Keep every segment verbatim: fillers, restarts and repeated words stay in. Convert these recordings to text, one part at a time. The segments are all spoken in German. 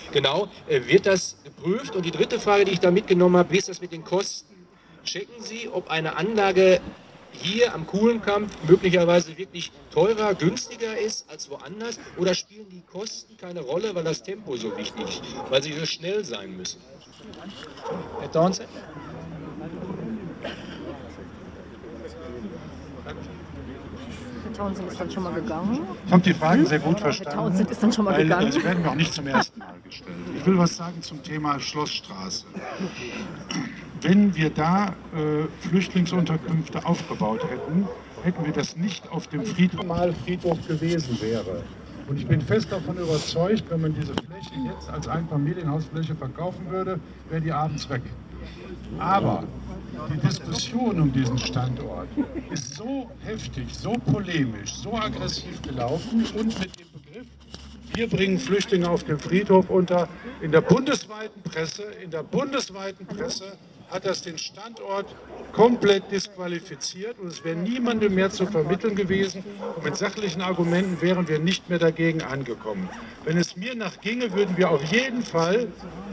Genau, äh, wird das geprüft? Und die dritte Frage, die ich da mitgenommen habe, wie ist das mit den Kosten? Checken Sie, ob eine Anlage hier am Kuhlenkamp möglicherweise wirklich teurer, günstiger ist als woanders? Oder spielen die Kosten keine Rolle, weil das Tempo so wichtig ist, weil sie so schnell sein müssen? Herr Townsend? Herr Townsend ist dann schon mal gegangen. Ich habe die Fragen sehr gut verstanden. Herr Townsend ist dann schon mal weil, gegangen. Sie werden mir auch nicht zum ersten Mal gestellt. Ich will was sagen zum Thema Schlossstraße. Wenn wir da äh, Flüchtlingsunterkünfte aufgebaut hätten, hätten wir das nicht auf dem Friedhof, mal Friedhof gewesen wäre. Und ich bin fest davon überzeugt, wenn man diese Fläche jetzt als Einfamilienhausfläche verkaufen würde, wäre die abends weg. Aber die Diskussion um diesen Standort ist so heftig, so polemisch, so aggressiv gelaufen und mit dem Begriff, wir bringen Flüchtlinge auf dem Friedhof unter. In der bundesweiten Presse, in der bundesweiten Presse hat das den Standort komplett disqualifiziert und es wäre niemandem mehr zu vermitteln gewesen. Und mit sachlichen Argumenten wären wir nicht mehr dagegen angekommen. Wenn es mir nach ginge, würden wir auf jeden Fall,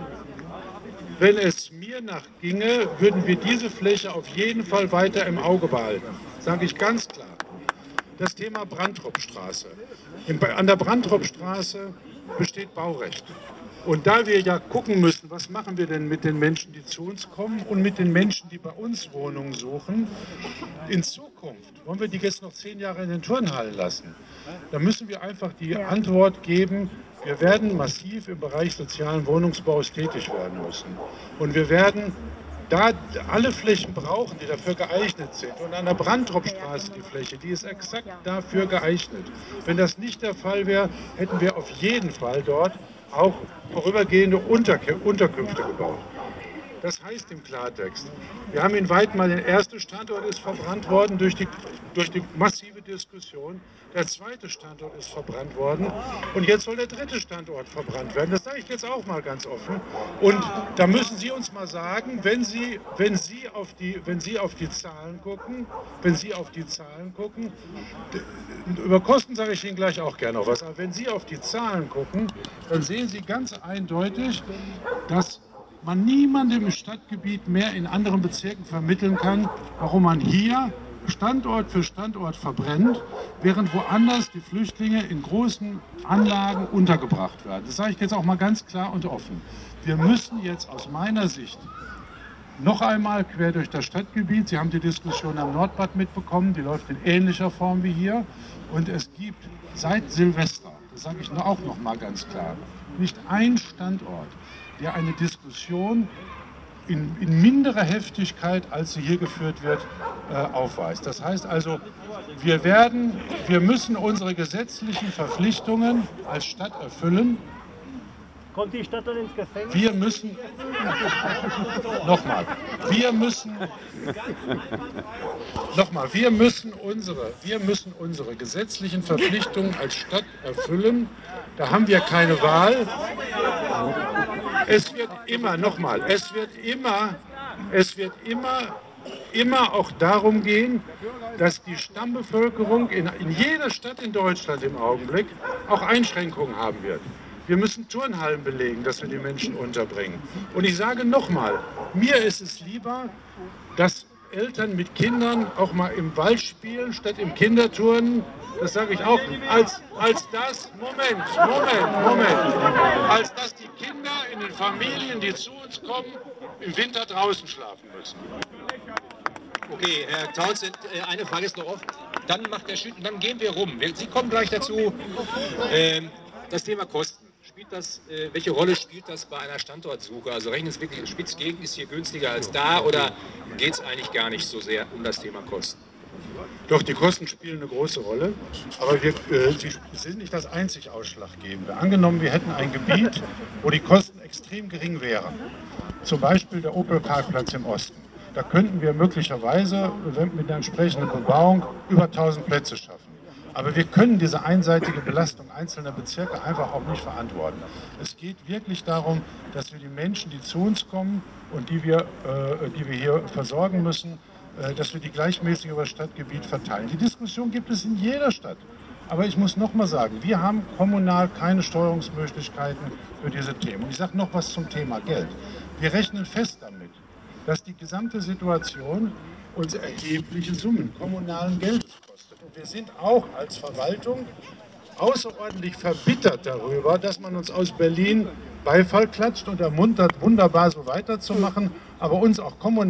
wenn es mir nach ginge, würden wir diese Fläche auf jeden Fall weiter im Auge behalten. Sage ich ganz klar. Das Thema Brantrop-Straße. An der Brantrop-Straße besteht Baurecht. Und da wir ja gucken müssen, was machen wir denn mit den Menschen, die zu uns kommen und mit den Menschen, die bei uns Wohnungen suchen, in Zukunft, wollen wir die jetzt noch zehn Jahre in den Turnhallen lassen? Da müssen wir einfach die ja. Antwort geben, wir werden massiv im Bereich sozialen Wohnungsbaus tätig werden müssen. Und wir werden da alle Flächen brauchen, die dafür geeignet sind. Und an der Brantrop-Straße die Fläche, die ist exakt dafür geeignet. Wenn das nicht der Fall wäre, hätten wir auf jeden Fall dort auch vorübergehende Unterkünfte gebaut. Das heißt im Klartext, wir haben in Weidmar, der erste Standort ist verbrannt worden durch die, durch die massive Diskussion. Der zweite Standort ist verbrannt worden und jetzt soll der dritte Standort verbrannt werden. Das sage ich jetzt auch mal ganz offen. Und da müssen Sie uns mal sagen, wenn Sie, wenn Sie, auf, die, wenn Sie auf die Zahlen gucken, wenn Sie auf die Zahlen gucken, über Kosten sage ich Ihnen gleich auch gerne noch was, aber wenn Sie auf die Zahlen gucken, dann sehen Sie ganz eindeutig, dass man niemandem im Stadtgebiet mehr in anderen Bezirken vermitteln kann, warum man hier Standort für Standort verbrennt, während woanders die Flüchtlinge in großen Anlagen untergebracht werden. Das sage ich jetzt auch mal ganz klar und offen. Wir müssen jetzt aus meiner Sicht noch einmal quer durch das Stadtgebiet, Sie haben die Diskussion am Nordbad mitbekommen, die läuft in ähnlicher Form wie hier, und es gibt seit Silvester, das sage ich auch noch mal ganz klar, nicht ein Standort, der eine Diskussion in, in minderer Heftigkeit, als sie hier geführt wird, äh, aufweist. Das heißt also, wir werden, wir müssen unsere gesetzlichen Verpflichtungen als Stadt erfüllen. Kommt die Stadt dann ins Gefängnis? Wir müssen, nochmal, wir müssen, nochmal, wir müssen unsere, wir müssen unsere gesetzlichen Verpflichtungen als Stadt erfüllen. Da haben wir keine Wahl. Es wird immer, nochmal, es wird immer, es wird immer, immer auch darum gehen, dass die Stammbevölkerung in, in jeder Stadt in Deutschland im Augenblick auch Einschränkungen haben wird. Wir müssen Turnhallen belegen, dass wir die Menschen unterbringen. Und ich sage nochmal, mir ist es lieber, dass Eltern mit Kindern auch mal im Wald spielen, statt im Kinderturnen. Das sage ich auch, als, als das, Moment, Moment, Moment, als dass die Kinder in den Familien, die zu uns kommen, im Winter draußen schlafen müssen. Okay, Herr Townsend, eine Frage ist noch offen. Dann macht der Schütten, dann gehen wir rum. Sie kommen gleich dazu. Ähm, das Thema Kosten. Spielt das, äh, welche Rolle spielt das bei einer Standortsuche? Also rechnen es wirklich, Spitzgegend ist hier günstiger als da oder geht es eigentlich gar nicht so sehr um das Thema Kosten? Doch, die Kosten spielen eine große Rolle, aber wir, äh, sie sind nicht das einzig Ausschlaggebende. Angenommen, wir hätten ein Gebiet, wo die Kosten extrem gering wären, zum Beispiel der Opel-Parkplatz im Osten. Da könnten wir möglicherweise mit der entsprechenden Bebauung über tausend Plätze schaffen. Aber wir können diese einseitige Belastung einzelner Bezirke einfach auch nicht verantworten. Es geht wirklich darum, dass wir die Menschen, die zu uns kommen und die wir, äh, die wir hier versorgen müssen, äh, dass wir die gleichmäßig über das Stadtgebiet verteilen. Die Diskussion gibt es in jeder Stadt. Aber ich muss noch mal sagen, wir haben kommunal keine Steuerungsmöglichkeiten für diese Themen. Und ich sage noch was zum Thema Geld. Wir rechnen fest damit, dass die gesamte Situation uns erhebliche Summen kommunalen Geldes kostet. Und wir sind auch als Verwaltung außerordentlich verbittert darüber, dass man uns aus Berlin Beifall klatscht und ermuntert, wunderbar so weiterzumachen, aber uns auch kommunal